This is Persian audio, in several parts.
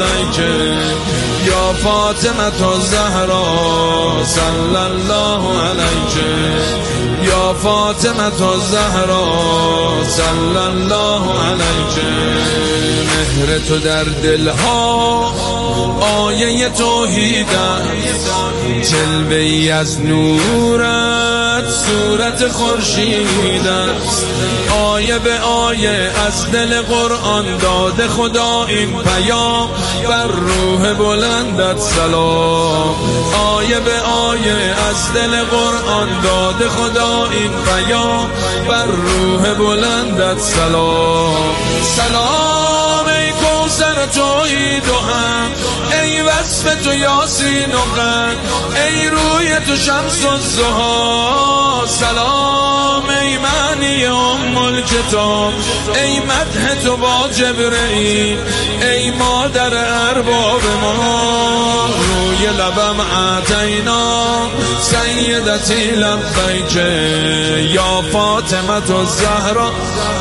یا فاطمه الزهرا صلی الله علیک یا فاطمه الزهرا صلی الله علیک مهر تو در دلها آیه توحید است جلوه‌ای از نورت صورت خورشید است آیه به آیه از دل قرآن داده خدا این پیام بر روح بلندت سلام آیه به آیه از دل قرآن داده خدا این پیام بر روح بلندت سلام سلام ای کوثر توحید و هم ای وصف تو یاسین و قند ای روی تو شمس الضحی سلام ای معنی ام الکتاب ای مدح تو با جبرئیل ای مادر ارباب ما روی لبم اعطینا سیدتی لبیک یا فاطمه الزهرا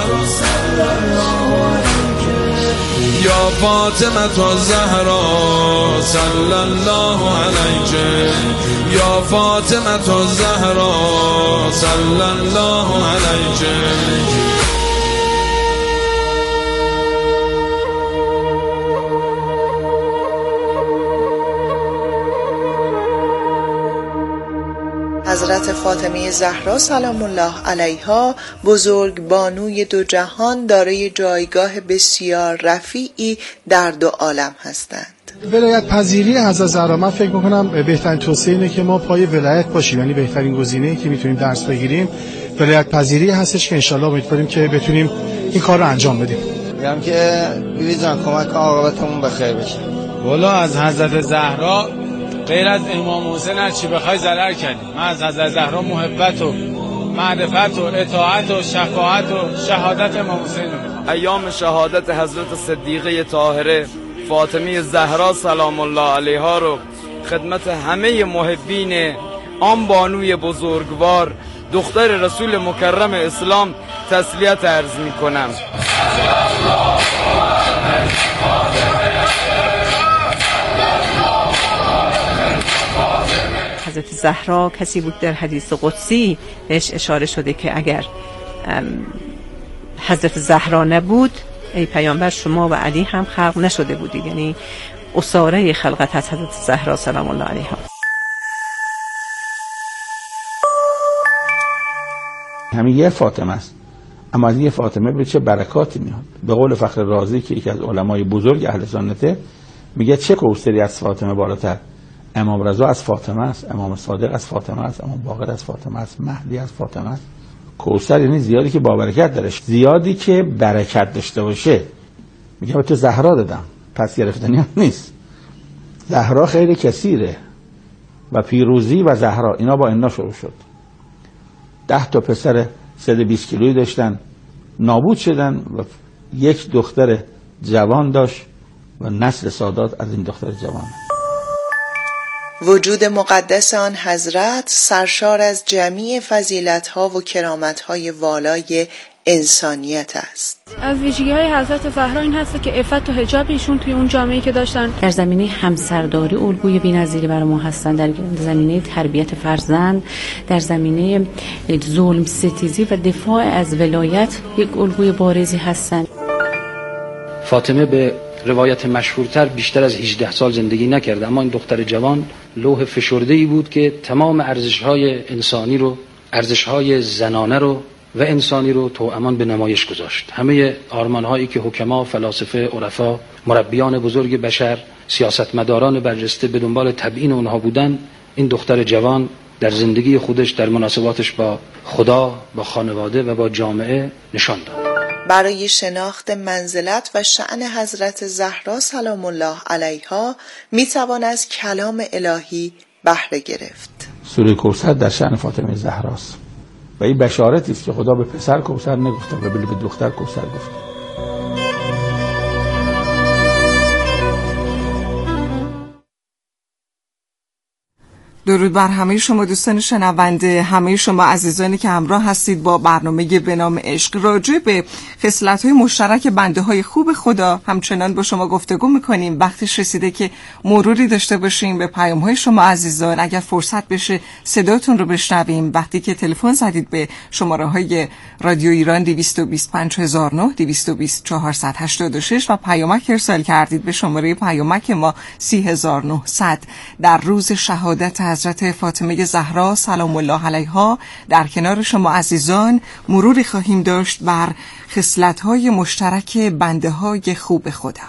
یا فاطمه الزهرا صلی الله علیک یا فاطمه الزهرا صلی الله علیک حضرت فاطمه زهرا سلام الله علیها بزرگ بانوی دو جهان دارای جایگاه بسیار رفیعی در دو عالم هستند. ولایت پذیری حضرت زهرا من فکر میکنم بهترین توصیه اینه که ما پای ولایت باشیم، یعنی بهترین گزینه‌ای که میتونیم درس بگیریم ولایت پذیری هستش که انشالله امیدواریم که بتونیم این کار رو انجام بدیم. میگم که بیبی جان کمک کن عاقبتمون بخیر بشه. والا از حضرت زهرا غیر از امام حسین هر چی بخوای ضرر کردی. من از حضرت زهرا محبت و معرفت و اطاعت و شفاعت و شهادت امام حسین رو. ایام شهادت حضرت صدیقه طاهره فاطمه زهرا سلام الله علیها رو خدمت همه محبین آن بانوی بزرگوار دختر رسول مکرم اسلام تسلیت عرض می کنم. حضرت زهرا کسی بود در حدیث قدسی بهش اشاره شده که اگر حضرت زهرا نبود ای پیامبر شما و علی هم خلق نشده بودید، یعنی اساره خلقت از حضرت زهرا سلام الله علیها. همین یه فاطمه است، اما از یه فاطمه به چه برکاتی میاد. به قول فخر رازی که یکی از علمای بزرگ اهل سنته میگه چه کوثری از فاطمه بالاتر. امام رضا از فاطمه است، امام صادق از فاطمه است، امام باقر از فاطمه است، مهدی از فاطمه است. کوثر یعنی زیادی که با برکت داره، زیادی که برکت داشته باشه. میگه به تو زهرا دادم، پس گرفتنی نیست. زهرا خیلی کثیره و پیروزی و زهرا اینا با اینا شروع شد. 10 تا پسر 120 کیلویی داشتن، نابود شدن و یک دختر جوان داشت و نسل سادات از این دختر جوان. وجود مقدس آن حضرت سرشار از جمیع فضیلت‌ها و کرامت‌های والای انسانیت است. از ویژگی‌های حضرت زهرا این هست که عفت و حجاب ایشون توی اون جامعه‌ای که داشتن در زمینه همسرداری الگوی بی‌نظیری برای ما هستن، در زمینه تربیت فرزند، در زمینه ظلم ستیزی و دفاع از ولایت یک الگوی بارزی هستند. فاطمه به روایت مشهورتر بیشتر از 18 سال زندگی نکرده، اما این دختر جوان لوح فشرده‌ای بود که تمام ارزش‌های انسانی رو، ارزش‌های زنانه رو و انسانی رو توامان به نمایش گذاشت. همه آرمان‌هایی که حکما، فلاسفه، عرفا، مربیان بزرگ بشر، سیاستمداران برجسته به دنبال تبیین اونها بودن، این دختر جوان در زندگی خودش، در مناسباتش با خدا، با خانواده و با جامعه نشان داد. برای شناخت منزلت و شأن حضرت زهرا سلام الله علیها می توان از کلام الهی بهره گرفت. سوره کوثر در شأن فاطمه زهراست و این بشارتی است که خدا به پسر کوثر نگفته و به دختر کوثر گفته. درود بر همه شما دوستان شنونده، همه شما عزیزانی که همراه هستید با برنامه به نام عشق. راجع به خصلت‌های مشترک بنده‌های خوب خدا همچنان با شما گفتگو می‌کنیم. وقتش رسیده که مروری داشته باشیم به پیام‌های شما عزیزان. اگر فرصت بشه صداتون رو بشنویم وقتی که تلفن زدید به شماره‌های رادیو ایران 225009 220486 و پیامک ارسال کردید به شماره پیامک ما 30900. در روز شهادت حضرت فاطمه زهرا سلام الله علیها در کنار شما عزیزان مروری خواهیم داشت بر خصلت‌های مشترک بنده‌های خوب خدا.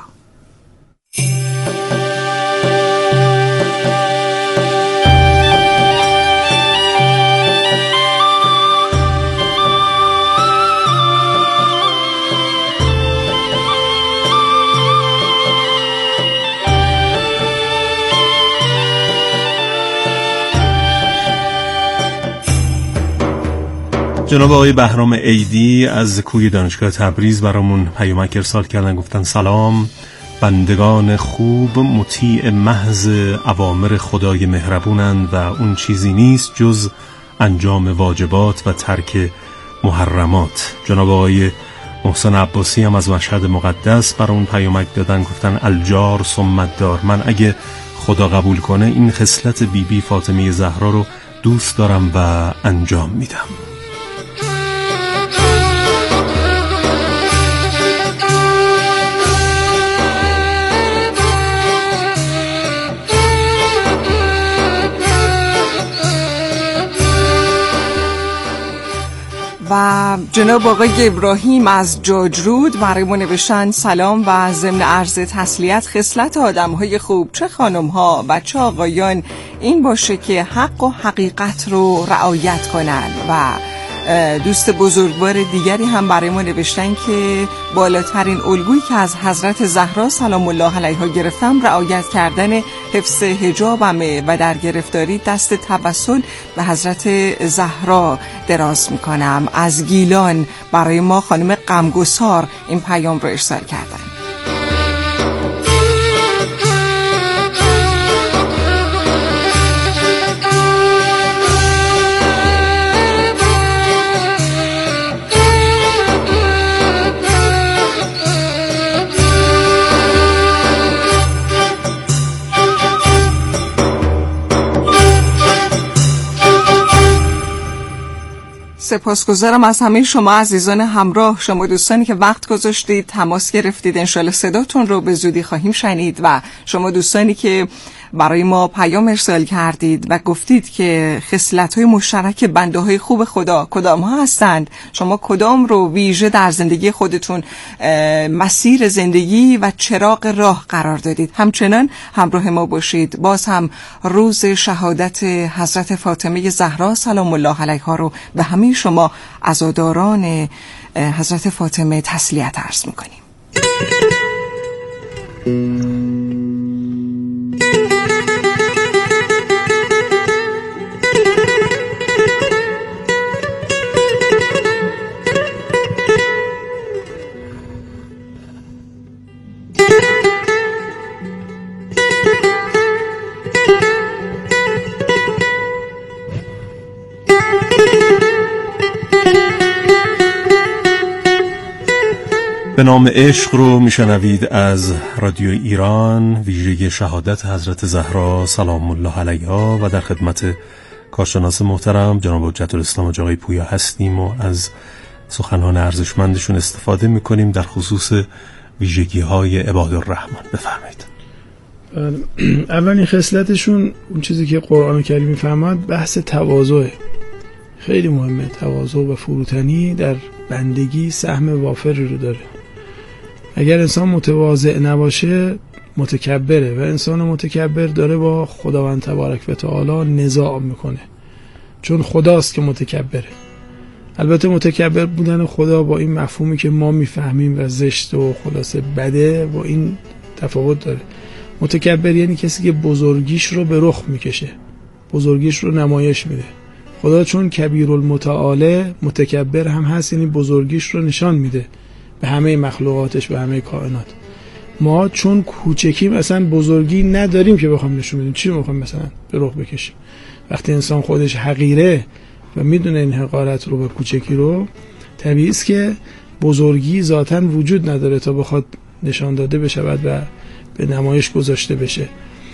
جناب آقای بهرام عیدی از کوی دانشگاه تبریز برامون پیامک ارسال کردن، گفتن سلام، بندگان خوب مطیع محض اوامر خدای مهربونند و اون چیزی نیست جز انجام واجبات و ترک محرمات. جناب آقای محسن عباسی هم از مشهد مقدس برامون پیامک دادن، گفتن الجار ثم الدار، من اگه خدا قبول کنه این خصلت بیبی فاطمه زهرا رو دوست دارم و انجام میدم. و جناب آقای ابراهیم از جاجرود برای ما نوشتن سلام و ضمن عرض تسلیت خصلت آدم‌های خوب چه خانم‌ها و چه آقایان این باشه که حق و حقیقت رو رعایت کنن. و دوست بزرگوار دیگری هم برای ما نوشتن که بالاترین الگویی که از حضرت زهرا سلام الله علیها گرفتم رعایت کردن حفظ حجابمه و در گرفتاری دست توسل به حضرت زهرا دراز میکنم. از گیلان برای ما خانم غمگسار این پیام رو ارسال کردن. سپاسگزارم از همه شما عزیزان همراه، شما دوستانی که وقت گذاشتید تماس گرفتید. انشالله صداتون رو به زودی خواهیم شنید. و شما دوستانی که برای ما پیام ارسال کردید و گفتید که خصلت‌های مشترک بنده‌های خوب خدا کدام ها هستند، شما کدام رو ویژه در زندگی خودتون مسیر زندگی و چراغ راه قرار دادید، همچنان همراه ما باشید. باز هم روز شهادت حضرت فاطمه زهرا سلام الله علیها رو به همه شما عزاداران حضرت فاطمه تسلیت عرض می‌کنیم. به نام عشق رو میشنوید از رادیو ایران، ویژه شهادت حضرت زهرا سلام الله علیها و در خدمت کارشناس محترم جناب حجت الاسلام حاج آقای پویا هستیم و از سخنان ارزشمندشون استفاده میکنیم در خصوص ویژگی‌های عبادالرحمن. بفرمایید. اولین خصلتشون اون چیزی که قرآن کریم میفرماد بحث تواضعه. خیلی مهمه. تواضع و فروتنی در بندگی سهم وافری رو داره. اگر انسان متواضع نباشه متکبره و انسان متکبر داره با خداوند تبارک و تعالی نزاع میکنه، چون خداست که متکبره. البته متکبر بودن خدا با این مفهومی که ما میفهمیم و زشت و خلاصه بده با این تفاوت داره. متکبر یعنی کسی که بزرگیش رو به رخ میکشه، بزرگیش رو نمایش میده. خدا چون کبیرالمتعاله متکبر هم هست، یعنی بزرگیش رو نشان میده به همه مخلوقاتش، به همه کائنات. ما چون کوچکیم اصلا بزرگی نداریم که بخوام نشون بدیم. چی میخوام مثلا به رخ بکشیم؟ وقتی انسان خودش حقیره و میدونه این حقارت رو و کوچکی رو، طبیعی است که بزرگی ذاتاً وجود نداره تا بخواد نشان داده بشه و به نمایش گذاشته بشه.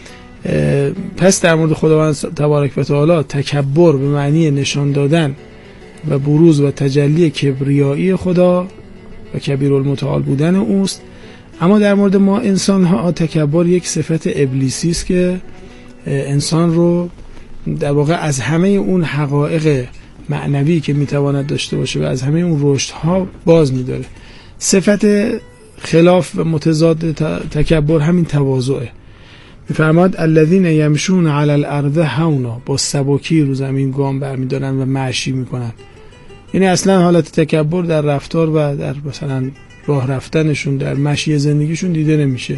پس در مورد خداوند تبارک و تعالی تکبر به معنی نشان دادن و بروز و تجلی کبریایی خدا و کبیرالمتعال بودن اوست. اما در مورد ما انسان ها تکبر یک صفت ابلیسی است که انسان رو در واقع از همه اون حقایق معنوی که میتواند داشته باشه و از همه اون رشدها باز میداره. صفت خلاف و متضاد تکبر همین تواضعه. میفرماد الذین یمشون علی الارض هونا، با سبکی رو زمین گام برمیدارن و مشی میکنن. یعنی اصلا حالت تکبر در رفتار و در مثلا راه رفتنشون، در مشی زندگیشون دیده نمیشه.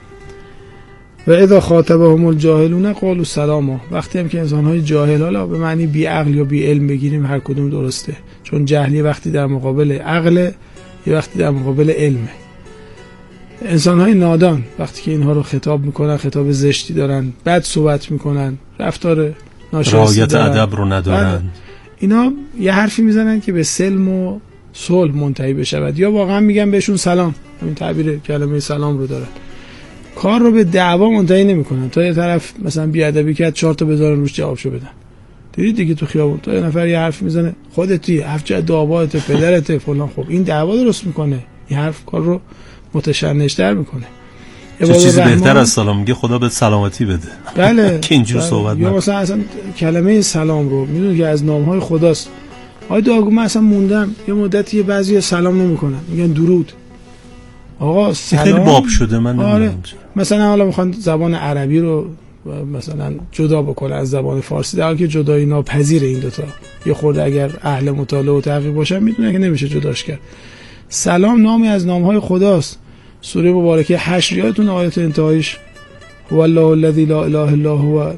و اذا خاطبهم الجاهلون قالوا سلاما، وقتی هم که انسان‌های جاهل، حالا به معنی بی عقل یا بی علم بگیریم هر کدوم درسته، چون جهلی وقتی در مقابل عقل، یه وقتی در مقابل علمه. انسان‌های نادان وقتی که اینها رو خطاب میکنن، خطاب زشتی دارن، بد صحبت میکنن، رفتار ناشایسته دارن، رعایت ادب رو ندارن، اینا یه حرفی میزنن که به سلم و صلح منتهی بشود، یا واقعا میگن بهشون سلام، همین تعبیر کلمه سلام رو دارن، کار رو به دعوا منتهی نمیکنن. تا یه طرف مثلا بیادبی کرد 4 تا بذارن روش جوابشو بدن. دیدید دیگه تو خیابون تا یه نفر یه حرف میزنه خودتی، افجع آبادت، پدرت، فلان، خب این دعوا درست میکنه، این حرف کار رو متشنج‌تر میکنه. چه چیزی بهتر از سلام میگه خدا به سلامتی بده. بله که اینجور صحبت یا مثلا اصلا کلمه سلام رو میدونی که از نامهای خداست. آقای داغو من اصلا موندم یه مدتی بعضی سلام نمیکنن، میگن درود. آقا سلام خیلی باب شده، من نمیدونم. مثلا حالا میخوان زبان عربی رو مثلا جدا بکنه از زبان فارسی، در حالی که جدایی ناپذیر این دوتا. یه خورده اگر اهل مطالعه و تحقیق باشن میدونن که نمیشه جداش کرد. سلام نامی از نامهای خداست. سوره مبارکه حشر یادتون آیات انتهایش هو الله الذی لا اله الا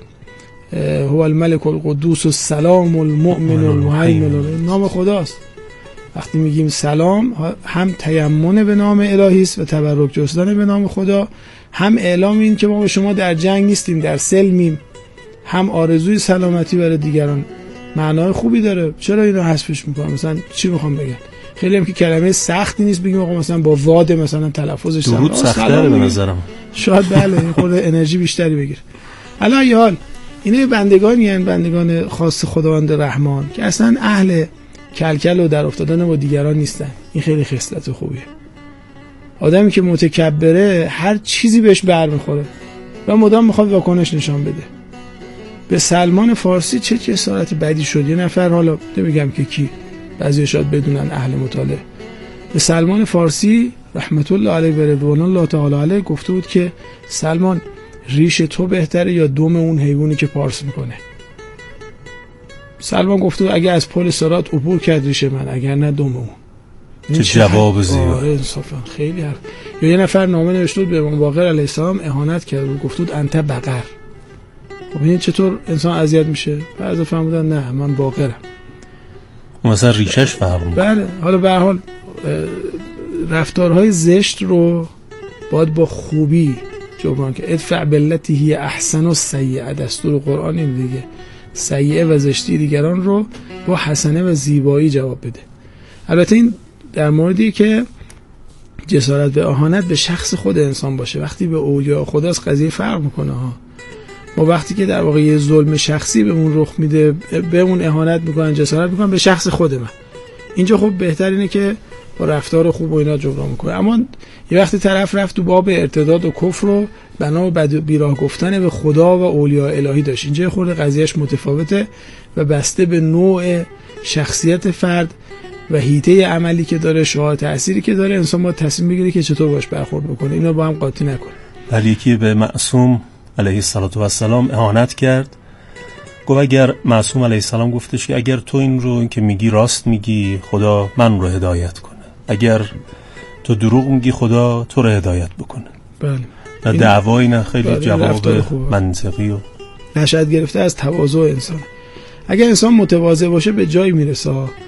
هو الملك القدوس السلام المؤمن المهیمن، نام خداست. وقتی میگیم سلام هم تیمن به نام الهی است و تبرک جستن به نام خدا، هم اعلام این که ما با شما در جنگ نیستیم، در سلمیم، هم آرزوی سلامتی برای دیگران. معنای خوبی داره. چرا اینو حذفش میکنم؟ مثلا چی میخوام بگم؟ خیلی هم که کلمه سختی نیست بگیم آقا مثلا با واد مثلا تلفظش درود سخت‌تره به نظرم. شاید بله این خورده انرژی بیشتری بگیر. حالا یه حال اینه بندگانی هستند، بندگان خاص خداوند رحمان که اصلا اهل کلکل و در افتادن با دیگران نیستن. این خیلی خصلت خوبیه. آدمی که متکبره هر چیزی بهش برمیخوره و مدام میخواد واکنش نشان بده. به سلمان فارسی چه جسارت بدی شد. یه نفر، حالا نمیگم که کی، بعضی شاید بدونن اهل مطالعه، به سلمان فارسی رحمت الله علیه و رضوان الله تعالی علیه گفته بود که سلمان ریش تو بهتره یا دم اون حیوانی که پارس میکنه. سلمان گفته بود اگه از پل صراط عبور کرد ریش من، اگر نه دم اون. چه جواب زیبا. انصافا خیلی حرف. یا یه نفر نامه نوشته بود به امام باقر علیه السلام اهانت کرد و گفته بود انت بقر. خب این چطور انسان اذیت میشه؟ بعضی فهمیدن نه من باقرم. مثلا ریشش فرق میکنه. بله. حالا به هر حال رفتارهای زشت رو باید با خوبی جبران که ادفع بالتی هی احسن السیئه، دستور قرآن این دیگه، سیئه و زشتی دیگران رو با حسنه و زیبایی جواب بده. البته این در موردی که جسارت به اهانت به شخص خود انسان باشه. وقتی به اولیاء خداست قضیه فرق میکنه ها. ما وقتی که در واقع یه ظلم شخصی بهمون رخ میده، بهمون اهانت میکنن، جسارت میکنن به شخص خود من، اینجا خب بهتر اینه که با رفتار خوب و اینا جبران میکنه. اما یه وقتی طرف رفت تو باب ارتداد و کفر رو بنا به بیراه گفتن به خدا و اولیاء الهی داشت، اینجا خورده قضیهش متفاوته و بسته به نوع شخصیت فرد و حیطه عملی که داره، شعاع تأثیری که داره، انسان باید تصمیم بگیره که چطور باش برخورد بکنه. اینا با هم قاطی نکنه. ولی یکی به معصوم علیه السلام اهانت کرد، گفت اگر معصوم علیه السلام گفتش که اگر تو این رو که میگی راست میگی خدا من رو هدایت کنه، اگر تو دروغ میگی خدا تو رو هدایت بکنه. بله. نه دعوایی نه، خیلی جواب منطقی و نشأت گرفته از تواضع انسان. اگر انسان متواضع باشه به جایی میرسه.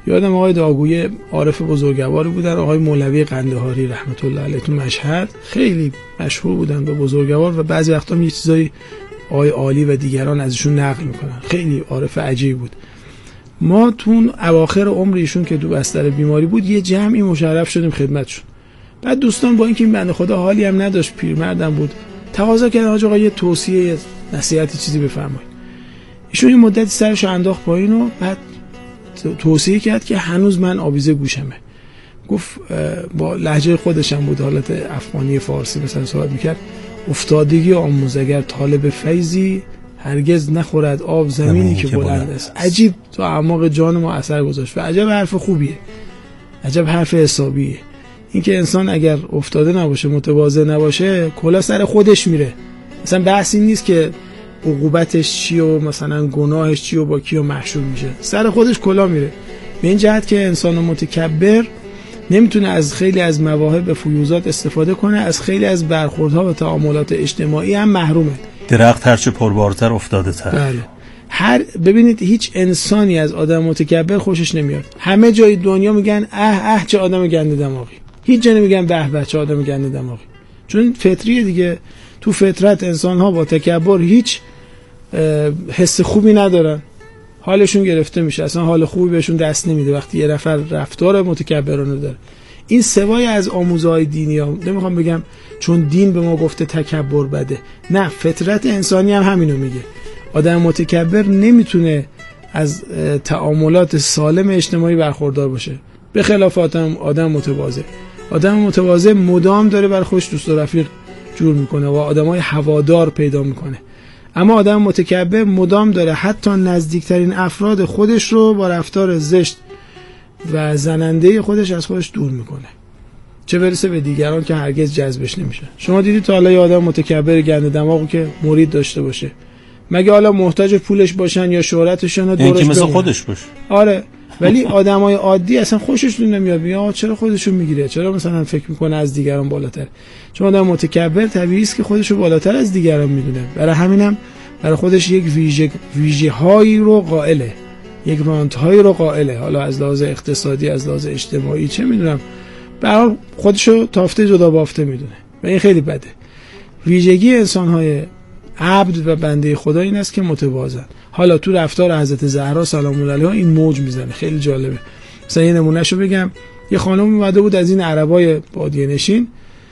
یادم آقای داگوی عارف بزرگواری بودن، آقای مولوی قندهاری رحمت الله علیه تو مشهد خیلی مشهور بودن به بزرگوار و بعضی وقتا هم یه چیزای آقای عالی و دیگران ازشون نقل میکنن. خیلی عارف عجیب بود. ما تو اواخر عمر ایشون که تو بستر بیماری بود یه جمعی مشرف شدیم خدمتشون. بعد دوستان با اینکه این بنده خدا حالی هم نداشت، پیرمردم بود، تقاضا کردن حاج آقا یه توصیه، نصیحتی چیزی بفرمایید. ایشون یه مدتی سرش انداخت پایین و بعد توصیه کرد که هنوز من آویزه گوشمه. گفت با لهجه خودشم بود، حالت افغانی فارسی مثلا صحبت میکرد، افتادگی آموزگر طالب فیضی هرگز نخورد آب زمینی که بلند است. عجیب تو اعماق جان ما اثر گذاشت و عجب حرف خوبیه، عجب حرف حسابیه. اینکه انسان اگر افتاده نباشه، متواضع نباشه، کلا سر خودش میره. مثلا بحثی نیست که عقوبتش چیه و مثلا گناهش چیه و با کیو محشور میشه، سر خودش کلا میره. به این جهت که انسان متکبر نمیتونه از خیلی از مواهب و فیوزات استفاده کنه، از خیلی از برخوردها و تعاملات اجتماعی هم محرومه. درخت هرچه پربارتر افتاده تر. بله. ببینید هیچ انسانی از آدم متکبر خوشش نمیاد. همه جای دنیا میگن اه چه آدم گنده دماغی، هیچ جا نمیگن به چه آدم گنده دماغی، چون فطریه دیگه. تو فطرت انسان ها با تکبر هیچ حس خوبی ندارن، حالشون گرفته میشه، اصلا حال خوبی بهشون دست نمیده وقتی یه نفر رفتار متکبرانه داره. این سوای از آموزهای دینی ها، نمیخوام بگم چون دین به ما گفته تکبر بده، نه، فطرت انسانی هم همینو میگه. آدم متکبر نمیتونه از تعاملات سالم اجتماعی برخوردار باشه، به خلاف آدم متواضع. آدم متواضع مدام داره بر خودش دوست و رفیق جور میکنه و آدمای هوادار پیدا میکنه، اما آدم متکبر مدام داره حتی نزدیکترین افراد خودش رو با رفتار زشت و زننده خودش از خودش دور میکنه، چه برسه به دیگران که هرگز جذبش نمیشه. شما دیدید تا حالا یه آدم متکبر گنده دماغو که مرید داشته باشه، مگه حالا محتاج پولش باشن یا شهرتشون رو دورش مثل خودش باشه؟ آره، ولی آدمای عادی اصلا خوششون نمیاد، میگه چرا خودشو میگیره، چرا مثلا فکر میکنه از دیگران بالاتر. چون آدم متکبر طبیعی است که خودشو بالاتر از دیگران میدونه، برای همینم برای خودش یک ویژه هایی رو قائله، یک رانت هایی رو قائله، حالا از لحاظ اقتصادی، از لحاظ اجتماعی، چه میدونم، برای خودشو تافته جدا بافته میدونه و این خیلی بده. ویژگی انسان های عبد و بنده خدا این است که متواضعن. حالا تو رفتار حضرت زهرا سلام الله علیها این موج میزنه، خیلی جالبه. مثلا یه نمونهشو بگم، یه خانم اومده بود از این عربای بادیه نشین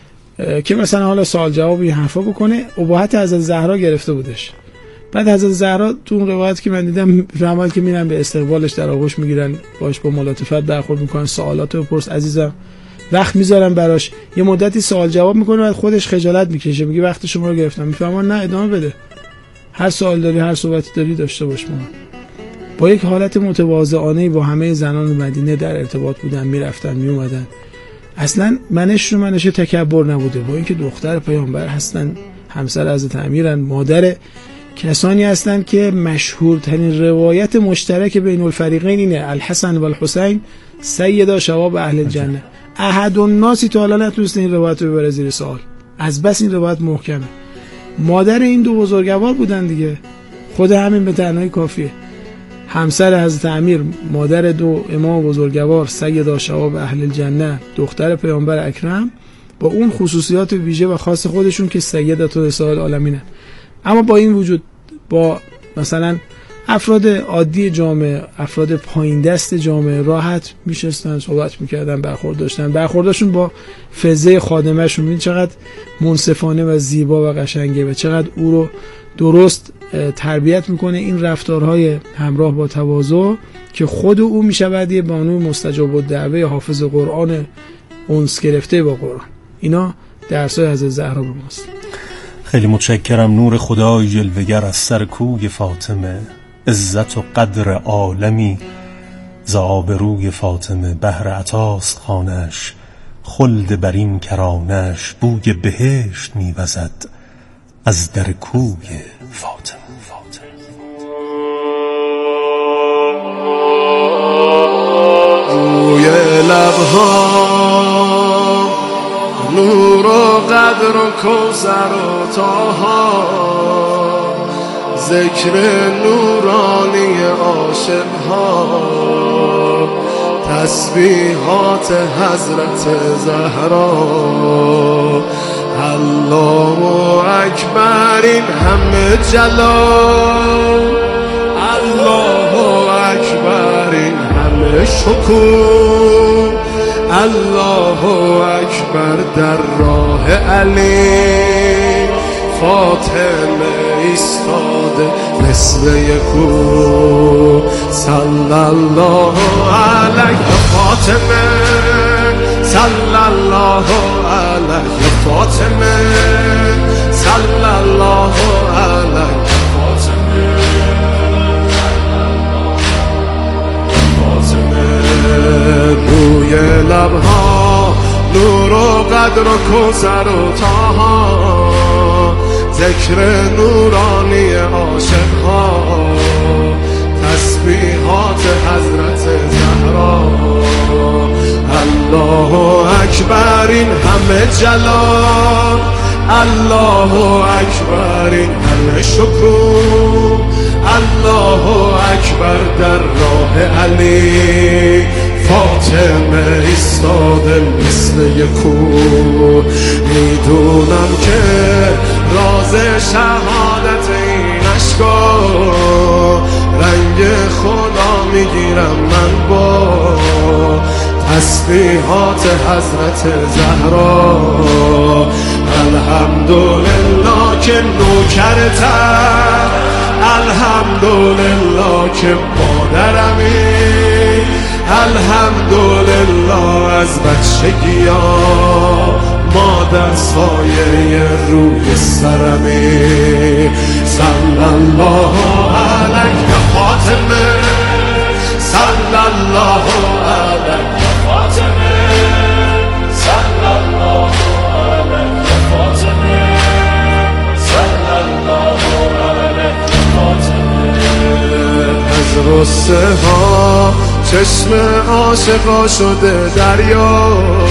که مثلا حالا سوال جواب این حرفا بکنه، اباحت حضرت زهرا گرفته بودش. بعد حضرت زهرا تو اون روایت که من دیدم فرمود که میرن به استقبالش در آغوش میگیرن، باش با ملاطفت برخورد میکنن، سوالات رو بپرس عزیزم، وقت میذارن براش، یه مدتی سوال جواب میکنه، بعد خودش خجالت میکشه، میگه وقت شما رو گرفتم. میفهمن نه، ادامه بده، هر سوال داری، هر صحبتی داری داشته باش. ما با یک حالت متواضعانه با همه زنان مدینه در ارتباط بودن، میرفتن میومدن، اصلا منش تکبر نبوده. با اینکه دختر پیامبر هستن، همسر حضرت امیرن، مادر کسانی هستن که مشهورترین روایت مشترک بین الفریقین اینه، الحسن و الحسین سیدا شباب اهل الجنه. احد الناسی تا حالا نتونسته این روایت رو ببره زیر سوال، از بس این روایت محکمه. مادر این دو بزرگوار بودن دیگه، خود همین به تنهایی کافیه. همسر حضرت امیر، مادر دو امام بزرگوار سیدا شباب اهل الجنه، دختر پیامبر اکرم، با اون خصوصیات ویژه و خاص خودشون که سیدة نساء العالمینه. اما با این وجود، با مثلا افراد عادی جامعه، افراد پایین دست جامعه راحت میشستن، صحبت میکردن، برخوردشون با فضه خادمه‌شون، این چقدر منصفانه و زیبا و قشنگه و چقدر او رو درست تربیت میکنه. این رفتارهای همراه با تواضع که خود او میشود یه بانوی مستجاب الدعوه، حافظ قرآن، انس گرفته با قرآن. اینا درسای حضرت زهرا به ماست. خیلی متشکرم. نور خدای جلوگر از سر کوی فاطمه، عزت و قدر عالمی ز آبروی فاطمه، بهر عطاست خانش، خلد برین کرانش، بوی بهشت میوزد از در کوی فاطمه. روی لبها نور و قدر و کوثر و طاها، ذکر نورانی عاشقها، تسبیحات حضرت زهرا. الله اکبر این همه جلال، الله اکبر این همه شکوه، الله اکبر در راه علی. فاطمه ایستاده مثل یکو، صلی الله علیه فاطمه، صلی الله علیه فاطمه، صلی الله علیه فاطمه. روی لبها نور و قدر و کوثر و طاها، ذکر نورانی عاشقها، تسبیحات حضرت زهرا. الله اکبر این همه جلال، الله اکبر این همه شکوه، الله اکبر در راه علی. فاطمه ایستاده مثل یکو، میدونم که راز شهادت این اشکا، رنگ خدا میگیرم من با تسبیحات حضرت زهرا. الحمدلله که نوکرتم، الحمدلله که مادرمی، الحمدلله از بچگی ها مادر سایه روی سرمی. صلی الله علیه فاطمه، صلی الله علیه فاطمه، صلی الله علیه فاطمه، صلی الله علیه فاطمه. از رسه ها چشم عاشقا شده دریا،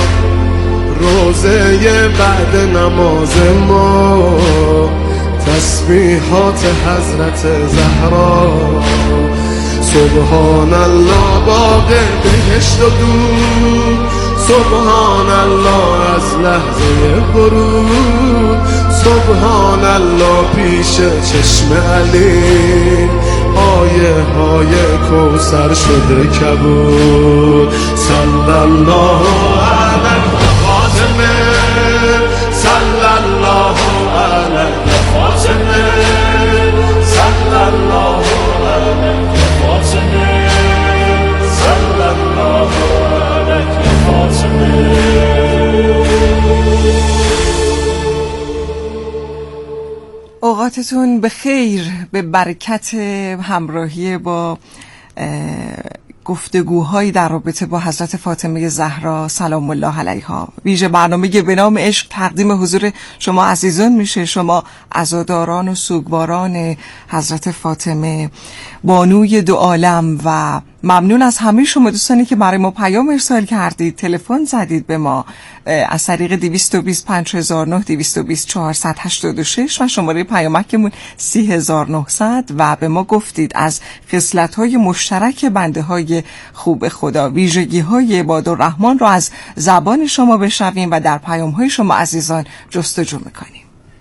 روزه بعد نماز ما تسبیحات حضرت زهرا. سبحان الله باغ بهشت و دور، سبحان الله از لحظه ورود، سبحان الله پیش چشم علی، آیه های کوثر شده کبود. صلی الله علیه فاطمه، صلی الله علیه فاطمه، صلی الله علیه فاطمه، صلی الله علیه فاطمه. اوقاتتون به خیر، به برکت همراهی با گفتگوهایی در رابطه با حضرت فاطمه زهرا سلام الله علیها. ویژه برنامه به نام عشق تقدیم حضور شما عزیزان میشه، شما عزاداران و سوگواران حضرت فاطمه بانوی دو عالم. و ممنون از همه شما دوستانی که برای ما پیام ارسال کردید، تلفن زدید به ما از طریق 220 5009 220 486 و شماره پیامکمون 30900 و به ما گفتید از خصلت‌های مشترک بنده‌های خوب خدا، ویژگی‌های عبادالرحمن رو از زبان شما بشنویم و در پیام‌های شما عزیزان جستجو می‌کنیم.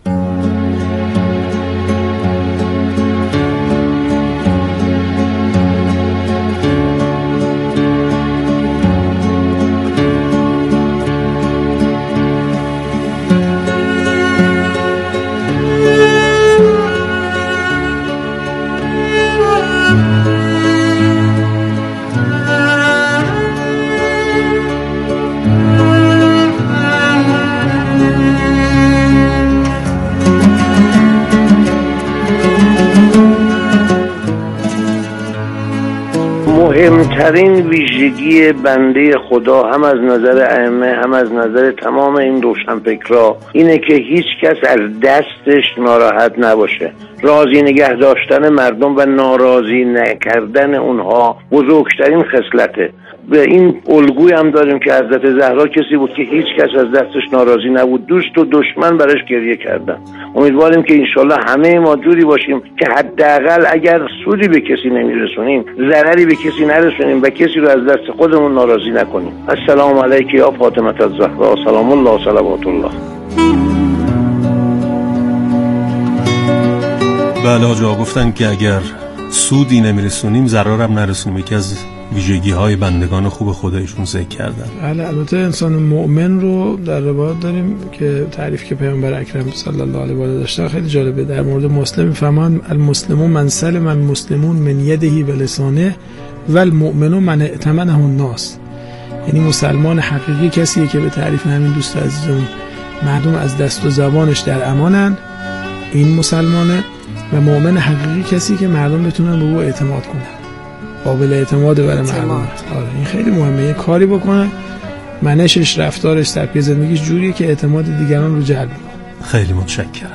مهمترین ویژگی بنده خدا هم از نظر ائمه هم از نظر تمام این روشنفکرا اینه که هیچ کس از دستش ناراحت نباشه. راضی نگه داشتن مردم و ناراضی نکردن اونها بزرگترین خصلته. به این الگوی هم داریم که حضرت زهرا کسی بود که هیچ کس از دستش ناراضی نبود، دوست و دشمن براش گریه کردن. امیدواریم که انشالله همه ما جوری باشیم که حداقل اگر سودی به کسی نمیرسونیم، ضرری به کسی نرسونیم و کسی رو از دست خودمون ناراضی نکنیم. السلام علیک یا فاطمه الزهرا، سلام الله صلوات الله. بله آجا گفتن که اگر سودی نمیرسونیم ضررم نرسونیم. یکی از ویژگی های بندگان خوب خدایشون ذکر کردن. بله البته انسان مؤمن رو در روایات داریم که تعریف که پیامبر اکرم صلی الله علیه و آله داشتن خیلی جالبه. در مورد مسلم میفهمان المسلمون من سلم المسلمون من یده و لسانه و المؤمن من ائتمنه الناس. یعنی مسلمان حقیقی کسیه که به تعریف همین دوست عزیزمون مردم از دست و زبانش در امانن، این مسلمانه. و مؤمن حقیقی کسی که مردم بتونن به او اعتماد کنن، قابل اعتماده برای مردم. آره این خیلی مهمه. یه کاری بکنن منشش، رفتارش، سبک زندگیش جوریه که اعتماد دیگران رو جلب کنه. خیلی متشکرم.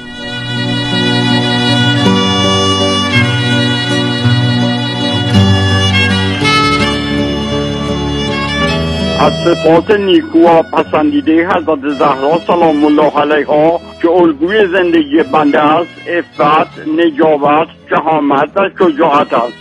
از صفات نیکو و پسندیده حضرت زهرا سلام الله علیها که الگوی زندگی بنده است، عفت، نجابت، شهامت و شجاعت است.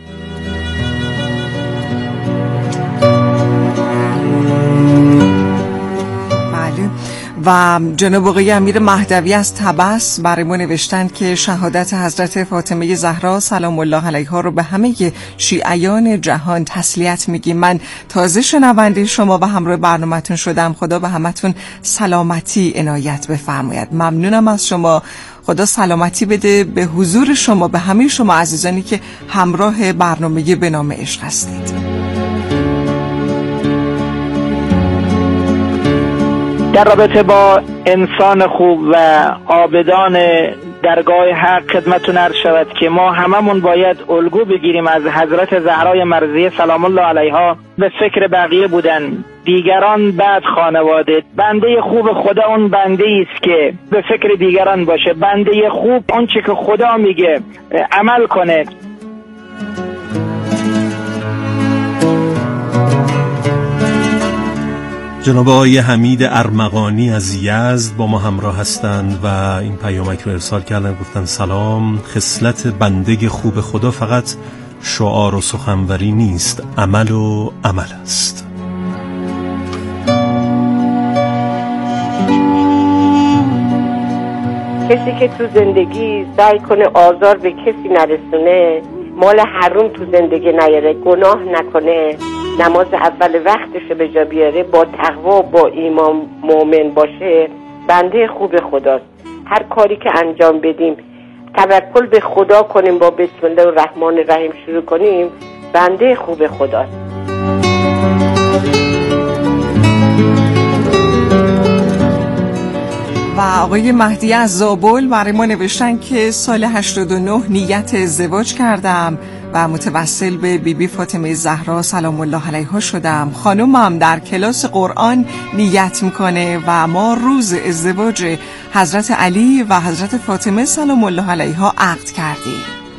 و جناب آقای امیر مهدوی از طبس برای ما نوشتند که شهادت حضرت فاطمه زهرا سلام الله علیها رو به همه شیعیان جهان تسلیت میگیم. من تازه شنونده شما و همراه برنامه‌تون شدم. خدا به همتون سلامتی عنایت بفرماید. ممنونم از شما. خدا سلامتی بده به حضور شما، به همه شما عزیزانی که همراه برنامه به نام عشق هستید. در رابطه با انسان خوب و عابدان درگاه حق خدمتتون عرض شود که ما هممون باید الگو بگیریم از حضرت زهرای مرضیه سلام الله علیها. به فکر بقیه بودن، دیگران بعد خانواده. بنده خوب خدا اون بنده است که به فکر دیگران باشه. بنده خوب اون چی که خدا میگه عمل کنه. جناب آقای حمید ارمغانی از یزد با ما همراه هستند و این پیامک رو ارسال کردن. گفتن سلام، خصلت بنده خوب خدا فقط شعار و سخنوری نیست، عمل و عمل است. کسی که تو زندگی سعی کنه آزار به کسی نرسونه، مال حروم تو زندگی نیاره، گناه نکنه، نماز اول وقتش به جا بیاره، با تقوا با ایمان مؤمن باشه، بنده خوب خداست. هر کاری که انجام بدیم توکل به خدا کنیم، با بسم الله الرحمن الرحیم شروع کنیم، بنده خوب خداست. و آقای مهدی از زابل برای ما نوشتن که سال 89 نیت ازدواج کردم و متوسل به بیبی فاطمه زهرا سلام الله علیها شدم. خانومم در کلاس قرآن نیت میکنه و ما روز ازدواج حضرت علی و حضرت فاطمه سلام الله علیها عقد کردیم.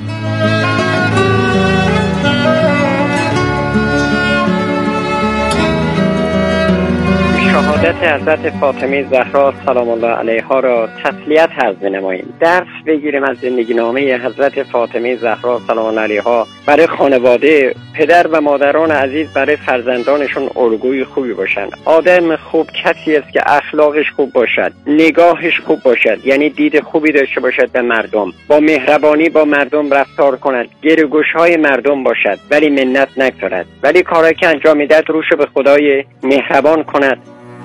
شهادت حضرت فاطمه زهرا سلام الله علیها را تسلیت عرض نماییم. درس بگیریم از زندگی نامه حضرت فاطمه زهرا سلام الله علیها. برای خانواده، پدر و مادران عزیز برای فرزندانشون الگوی خوبی باشند. آدم خوب کسی است که اخلاقش خوب باشد، نگاهش خوب باشد، یعنی دید خوبی داشته باشد به مردم، با مهربانی با مردم رفتار کند، گره‌گوش‌های مردم باشد ولی منت نگذارد، ولی کاری که انجام میدهد روش به خدای مهربان کند.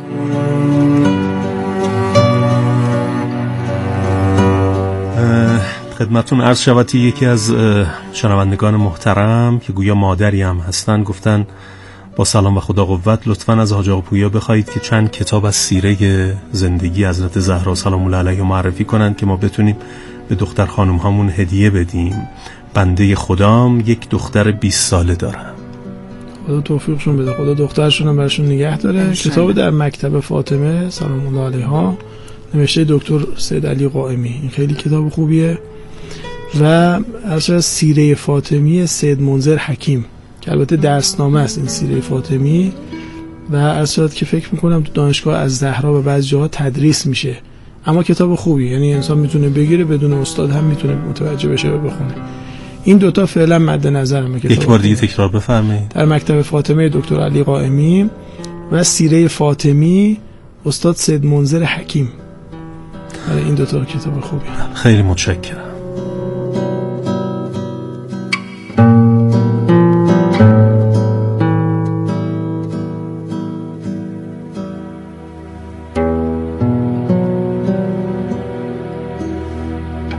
خدمتون عرض شود یکی از شنوندگان محترم که گویا مادری هم هستن گفتن با سلام و خدا قوت لطفاً از حاج آقا پویا بخواید که چند کتاب از سیره زندگی حضرت زهرا سلام الله علیها معرفی کنند که ما بتونیم به دختر خانم هامون هدیه بدیم. بنده خدام یک دختر 20 ساله دارم. خدا توفیقشون بده، خدا دخترشون هم براشون نگه داره. کتاب در مکتب فاطمه سلام الله علیها نوشته دکتر سید علی قائمی، این خیلی کتاب خوبیه. و از سیره فاطمی سید منذر حکیم که البته درسنامه است این سیره فاطمی، و از شاید که فکر میکنم تو دانشگاه از زهرا به بعضی جاها تدریس میشه، اما کتاب خوبی، یعنی انسان میتونه بگیره بدون استاد هم میتونه متوجه بشه و بخونه. این دوتا فعلا مد نظرمه. یک بار دیگه تکرار بفرمایید. در مکتب فاطمه دکتر علی قائمی و سیره فاطمی استاد سید منذر حکیم. این دوتا کتاب خوبی. خیلی متشکرم.